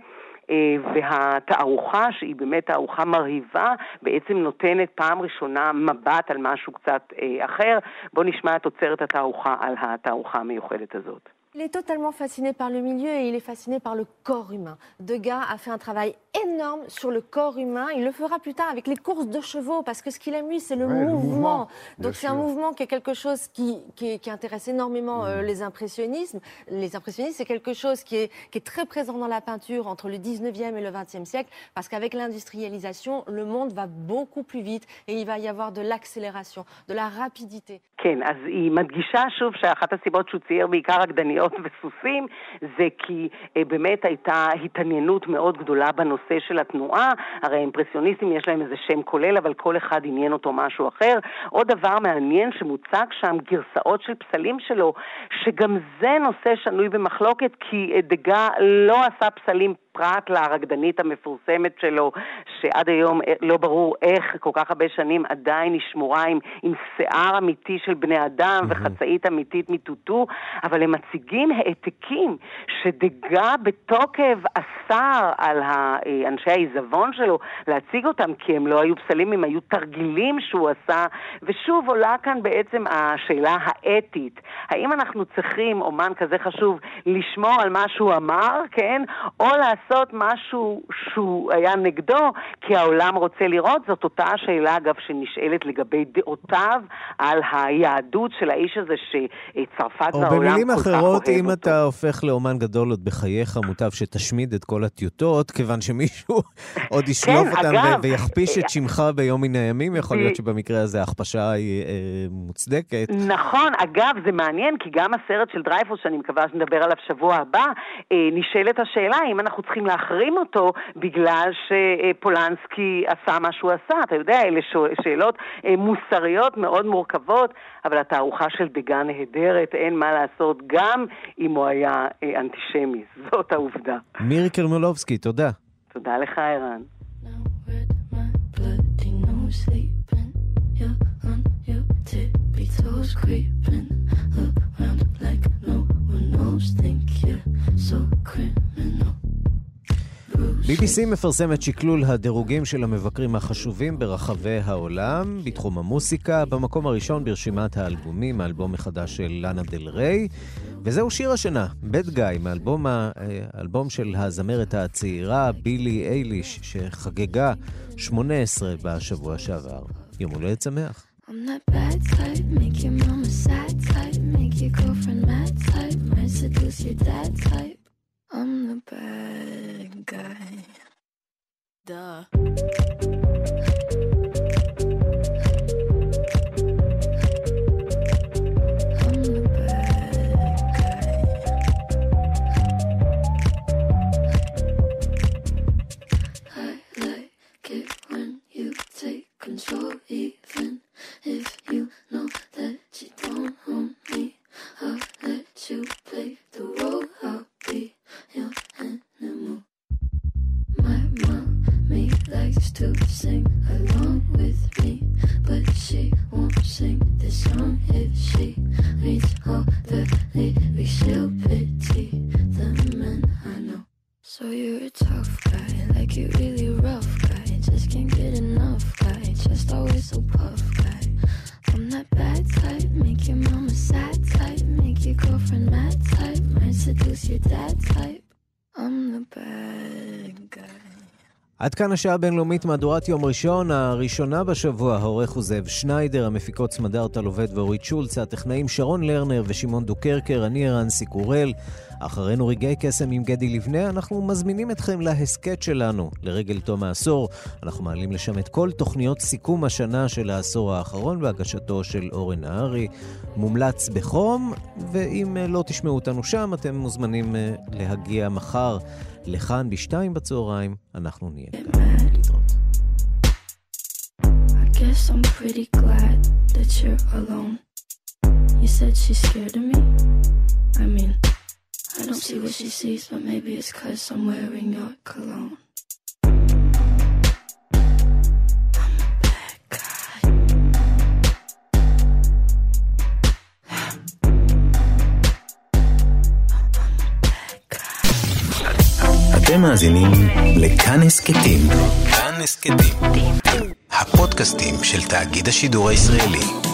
והתערוכה שהיא באמת תערוכה מרהיבה בעצם נותנת פעם ראשונה מבט על משהו קצת אחר. בוא נשמע את תוצרת התערוכה על התערוכה המיוחדת הזאת. Il est totalement fasciné par le milieu et il est fasciné par le corps humain. Degas a fait un travail énorme sur le corps humain. Il le fera plus tard avec les courses de chevaux, parce que ce qu'il aime, lui, c'est le, ouais, mouvement. le mouvement. Donc c'est sûr. Un mouvement qui est quelque chose qui, qui, qui intéresse énormément mmh. euh, les impressionnistes. Les impressionnistes, c'est quelque chose qui est, qui est très présent dans la peinture entre le dix-neuvième et le vingtième siècle, parce qu'avec l'industrialisation, le monde va beaucoup plus vite et il va y avoir de l'accélération, de la rapidité. כן, אז היא מדגישה שוב שאחת הסיבות שהוא צייר בעיקר רקדניות וסוסים, זה כי אה, באמת הייתה התעניינות מאוד גדולה בנושא של התנועה. הרי האימפרסיוניסטים יש להם איזה שם כולל, אבל כל אחד עניין אותו משהו אחר. עוד דבר מעניין שמוצג שם גרסאות של פסלים שלו, שגם זה נושא שנוי במחלוקת, כי אה, דגה לא עשה פסלים פרט לרקדנית המפורסמת שלו, שעד היום לא ברור איך כל כך הרבה שנים עדיין היא שמורה עם, עם שיער אמיתי של בני אדם mm-hmm. וחצאית אמיתית מטוטו, אבל הם מציגים העתקים שדגה בתוקף אסר על אנשי העיזבון שלו להציג אותם, כי הם לא היו פסלים, הם היו תרגילים שהוא עשה. ושוב עולה כאן בעצם השאלה האתית, האם אנחנו צריכים אומן כזה חשוב לשמור על מה שהוא אמר, כן, או לעשות משהו שהוא היה נגדו, כי העולם רוצה לראות. זאת אותה השאלה אגב שנשאלת לגבי דעותיו על היהדות של האיש הזה שצרפת והעולם כל כך אוהב אותו. או במילים אחרות, אם אתה הופך לאומן גדול עוד בחייך, מוטב שתשמיד את כל הטיוטות, כיוון שמישהו עוד ישלוף אותם ויכפיש את שמך ביום מן הימים. יכול להיות שבמקרה הזה ההכפשה היא מוצדקת. נכון, אגב זה מעניין, כי גם הסרט של דרייפוס, שאני מקווה שנדבר עליו שבוע הבא, נשאלת השאלה אם אנחנו צריכים להחרים אותו בגלל שפולנסקי עשה מה שהוא עשה. אתה יודע, אלה שאלות מוסריות מאוד מורכבות, אבל התערוכה של דגה נהדרת, אין מה לעשות, גם אם הוא היה אנטישמי. זאת העובדה. מירי קרמולובסקי, תודה. תודה לך, ערן. בי בי סי מפרסמת שקלול הדירוגים של המבקרים החשובים ברחבי העולם בתחום המוסיקה. במקום הראשון ברשימת האלבומים, האלבום החדש של לאנה דל ריי, וזהו שיר השנה, Bad Guy, מהאלבום האלבום של הזמרת הצעירה בילי אייליש, שחגגה שמונה עשרה בשבוע שעבר. יום הולדת שמח. I'm that bad type, make your mama sad type, make your girlfriend mad type, might seduce your dad type. I'm the bad guy. Duh. I'm the bad guy. I like it when you take control, even if you know that you don't own me. I'll let you play to sing along with me, but she won't sing this song if she reads all the lyrics. She'll pity the men I know. So you're a tough guy, like you really rough guy, just can't get enough guy, just always so puff guy. I'm that bad type, make your mama sad type, make your girlfriend mad type, might seduce your dad type. I'm the bad guy. עד כאן השעה הבינלאומית, מהדורת יום ראשון, הראשונה בשבוע. העורך הוא זאב שניידר, המפיקות סמדר טלובד ואורית שולץ, הטכנאים שרון לרנר ושמעון דוקרקר, אני ערן סיקורל. אחרינו רגעי קסם עם גדי לבנה. אנחנו מזמינים אתכם להסקט שלנו לרגל תום העשור. אנחנו מעלים לשם את כל תוכניות סיכום השנה של העשור האחרון בהגשתו של אורן נהרי. מומלץ בחום, ואם לא תשמעו אותנו שם, אתם מוזמנים להגיע מחר לכאן בשתיים בצהריים. אנחנו נהיה כאן. להתראות. I guess I'm pretty glad that you're alone. You said she's scared of me. I mean, I don't see what she sees, but maybe it's 'cause I'm wearing your cologne. אתם מאזינים לכאן הסקטים. כאן הסקטים. הפודקאסטים של תאגיד השידור הישראלי.